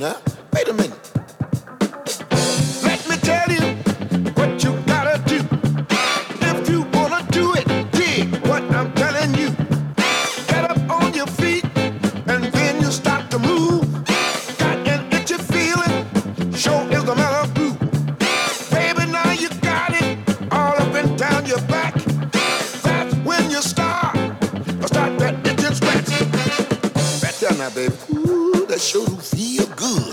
now. Wait a minute. Let me tell you what you gotta do. If you wanna do it, dig what I'm telling you. Get up on your feet and then you start to move. Got an itchy feeling, sure is the mellow groove. Baby, now you got it all up and down your back. That's when you start that itching scratch. Right there now, baby. Ooh, that sure do feel good.